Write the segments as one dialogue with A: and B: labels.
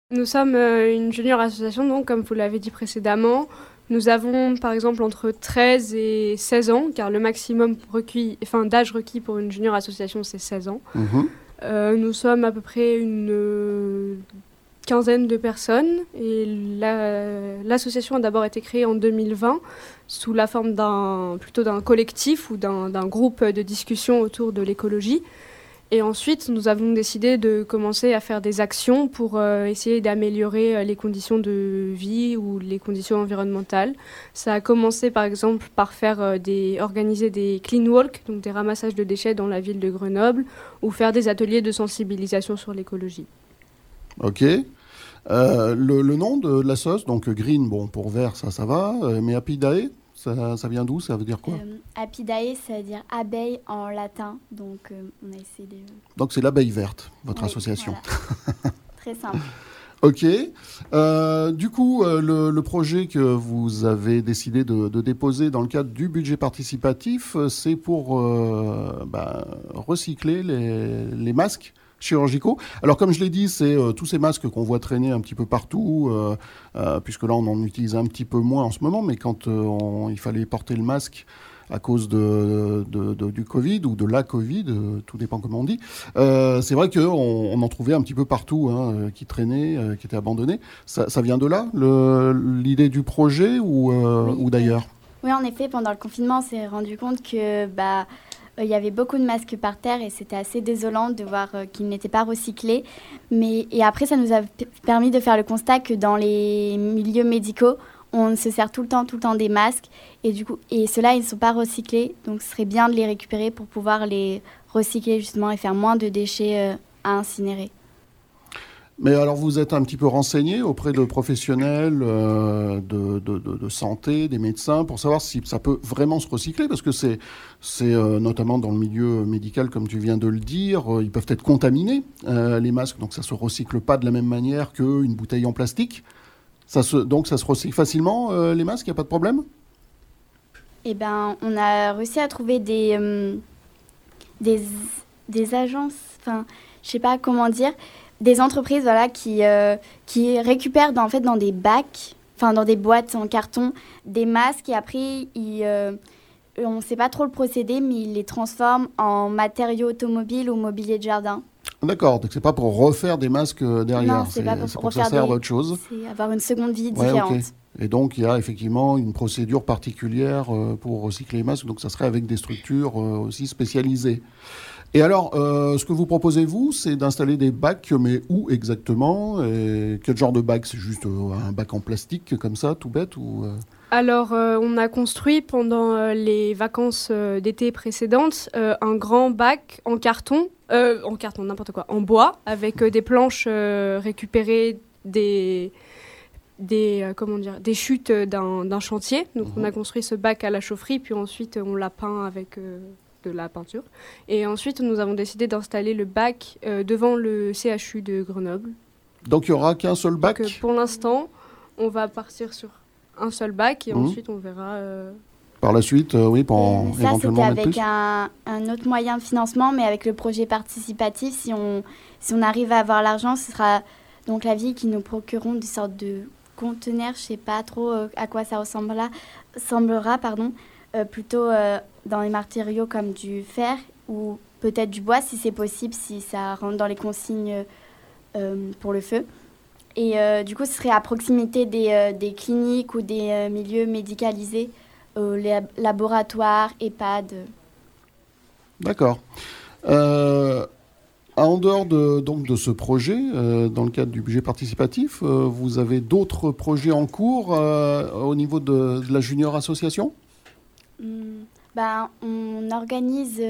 A: Nous sommes une junior association, donc comme vous l'avez dit précédemment. Nous avons par exemple entre 13 et 16 ans, car le maximum d'âge requis pour une junior association, c'est 16 ans. Nous sommes à peu près une quinzaine de personnes et l'association a d'abord été créée en 2020 sous la forme d'un collectif ou d'un groupe de discussion autour de l'écologie. Et ensuite, nous avons décidé de commencer à faire des actions pour essayer d'améliorer les conditions de vie ou les conditions environnementales. Ça a commencé par exemple par organiser des clean walk, donc des ramassages de déchets dans la ville de Grenoble, ou faire des ateliers de sensibilisation sur l'écologie.
B: Ok. Le nom de la sauce, donc green, bon, pour vert, ça va, mais Apidae, ça vient d'où? Ça veut dire quoi?
C: Apidae, ça veut dire abeille en latin, donc on a essayé de...
B: Donc c'est l'abeille verte, votre association.
C: Voilà. Très simple.
B: Ok. Du coup, le projet que vous avez décidé de déposer dans le cadre du budget participatif, c'est pour recycler les masques chirurgicaux. Alors, comme je l'ai dit, c'est tous ces masques qu'on voit traîner un petit peu partout, puisque là, on en utilise un petit peu moins en ce moment, mais quand il fallait porter le masque à cause du Covid ou de la Covid, tout dépend comment on dit. C'est vrai qu'on en trouvait un petit peu partout, qui traînaient, qui étaient abandonnés. Ça vient de là, l'idée du projet ou d'ailleurs?
C: Oui, en effet, pendant le confinement, on s'est rendu compte que il y avait beaucoup de masques par terre et c'était assez désolant de voir qu'ils n'étaient pas recyclés. Et après, ça nous a permis de faire le constat que dans les milieux médicaux, on se sert tout le temps des masques et ceux-là, ils ne sont pas recyclés. Donc, ce serait bien de les récupérer pour pouvoir les recycler justement et faire moins de déchets à incinérer.
B: Mais alors, vous êtes un petit peu renseigné auprès de professionnels de santé, des médecins, pour savoir si ça peut vraiment se recycler, parce que c'est notamment dans le milieu médical, comme tu viens de le dire, ils peuvent être contaminés, les masques, donc ça ne se recycle pas de la même manière qu'une bouteille en plastique. Donc ça se recycle facilement, les masques, il n'y a pas de problème?
C: Eh bien, on a réussi à trouver des agences, enfin, je ne sais pas comment dire, des entreprises qui récupèrent dans des bacs, dans des boîtes en carton, des masques et après, on ne sait pas trop le procédé, mais ils les transforment en matériaux automobiles ou mobilier de jardin.
B: D'accord, donc c'est pas pour refaire des masques derrière,
C: non, c'est pas pour
B: que ça serve à autre chose.
C: C'est avoir une seconde vie différente.
B: Okay. Et donc il y a effectivement une procédure particulière pour recycler les masques, donc ça serait avec des structures aussi spécialisées. Et alors, ce que vous proposez, vous, c'est d'installer des bacs, mais où exactement? Et quel genre de bac? C'est juste un bac en plastique, comme ça, tout bête ou
A: Alors, on a construit pendant les vacances d'été précédentes un grand bac en carton, n'importe quoi, en bois, avec des planches récupérées des chutes d'un chantier. Donc, on a construit ce bac à la chaufferie, puis ensuite, on l'a peint avec de la peinture. Et ensuite, nous avons décidé d'installer le bac devant le CHU de Grenoble.
B: Donc, il n'y aura qu'un seul bac?
A: Donc, pour l'instant, on va partir sur un seul bac et ensuite, on verra...
B: Par la suite, oui, pour éventuellement mettre plus.
C: Ça, c'était avec un autre moyen de financement, mais avec le projet participatif, si on arrive à avoir l'argent, ce sera donc la ville qui nous procureront des sortes de conteneurs, je ne sais pas trop à quoi ça ressemblera, plutôt dans les matériaux comme du fer ou peut-être du bois, si c'est possible, si ça rentre dans les consignes pour le feu. Et du coup, ce serait à proximité des cliniques ou des milieux médicalisés, les laboratoires, EHPAD.
B: D'accord. En dehors de ce projet, dans le cadre du budget participatif, vous avez d'autres projets en cours au niveau de la Junior Association?
C: On organise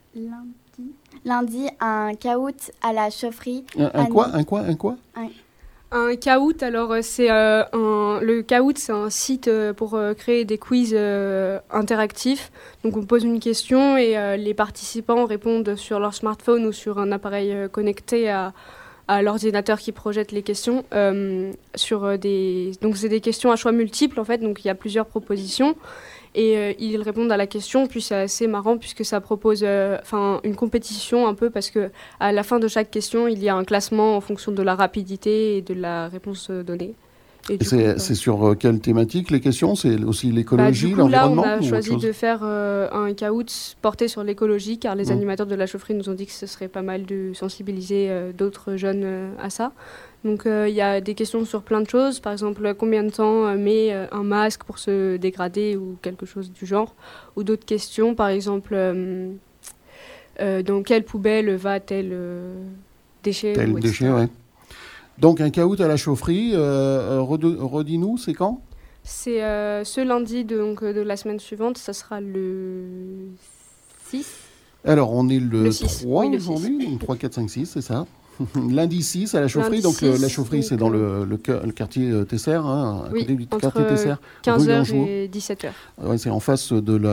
C: lundi un caout à la chaufferie.
B: Un quoi?
A: Un caout, alors le caout, c'est un site pour créer des quiz interactifs. Donc on pose une question et les participants répondent sur leur smartphone ou sur un appareil connecté à à l'ordinateur qui projette les questions donc c'est des questions à choix multiples en fait, donc il y a plusieurs propositions et ils répondent à la question, puis c'est assez marrant puisque ça propose une compétition un peu parce que à la fin de chaque question il y a un classement en fonction de la rapidité et de la réponse donnée.
B: Et c'est sur quelle thématique les questions? C'est aussi l'écologie, l'environnement?
A: Là, on a choisi de faire un caout porté sur l'écologie, car les animateurs de la chaufferie nous ont dit que ce serait pas mal de sensibiliser d'autres jeunes à ça. Donc il y a des questions sur plein de choses, par exemple combien de temps met un masque pour se dégrader ou quelque chose du genre, ou d'autres questions, par exemple dans quelle poubelle va tel déchet.
B: Tel déchet, oui. Donc un caout à la chaufferie, redis-nous, c'est quand?
A: C'est ce lundi de la semaine suivante, ça sera le 6.
B: Alors on est le
A: 6,
B: 3
A: oui,
B: aujourd'hui, donc 3, 4, 5, 6, c'est ça. Lundi 6 à la chaufferie,
A: Lundi 6,
B: la chaufferie c'est dans le quartier Tesser, à côté du quartier Tesser.
A: 15h et 17h.
B: Ouais, c'est en face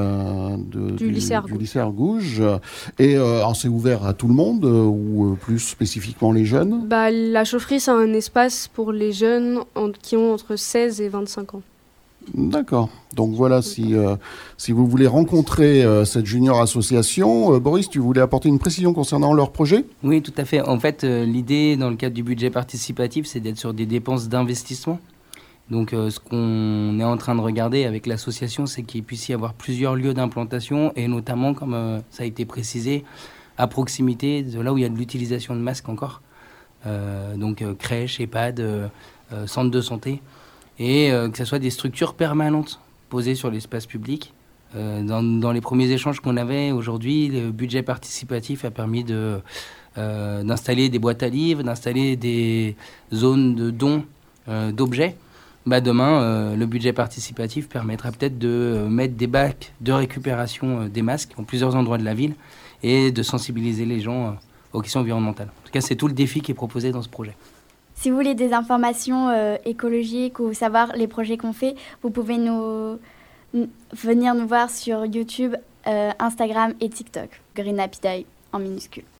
B: du lycée Argouges. Et alors c'est ouvert à tout le monde ou plus spécifiquement les jeunes?
A: La chaufferie c'est un espace pour les jeunes qui ont entre 16 et 25 ans.
B: D'accord. Donc voilà, si vous voulez rencontrer cette junior association, Boris, tu voulais apporter une précision concernant leur projet?
D: Oui, tout à fait. En fait, l'idée dans le cadre du budget participatif, c'est d'être sur des dépenses d'investissement. Donc ce qu'on est en train de regarder avec l'association, c'est qu'il puisse y avoir plusieurs lieux d'implantation et notamment, comme ça a été précisé, à proximité de là où il y a de l'utilisation de masques encore. Donc crèche, EHPAD, centre de santé. Et que ce soit des structures permanentes posées sur l'espace public. Dans les premiers échanges qu'on avait aujourd'hui, le budget participatif a permis d'installer des boîtes à livres, d'installer des zones de dons d'objets. Demain, le budget participatif permettra peut-être de mettre des bacs de récupération des masques en plusieurs endroits de la ville et de sensibiliser les gens aux questions environnementales. En tout cas, c'est tout le défi qui est proposé dans ce projet.
C: Si vous voulez des informations écologiques ou savoir les projets qu'on fait, vous pouvez venir nous voir sur YouTube, Instagram et TikTok. Green Happy Day en minuscule.